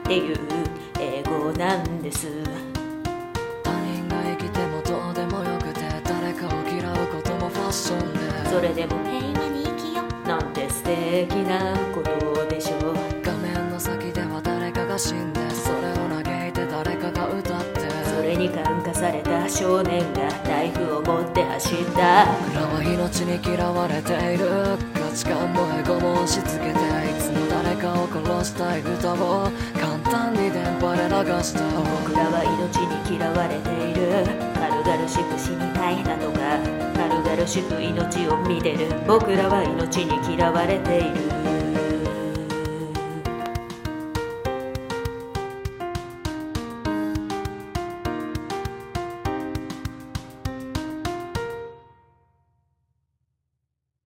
っていう英語なんです。 他人が生きてもどうでもよくて、誰かを嫌うこともファッションで、 それでも平和に生きよなんて素敵なことでしょう。 画面の先では誰かが死んで、それを嘆いて誰かが歌って、 それに感化された少年がナイフを持って走った。 僕らは命に嫌われている。価値観もエゴも押し付けて、いつも誰かを殺したい歌を簡単に電波で流した。 僕らは命に嫌われている。軽々しく死にたいだとか、軽々しく命を見てる。僕らは命に嫌われている。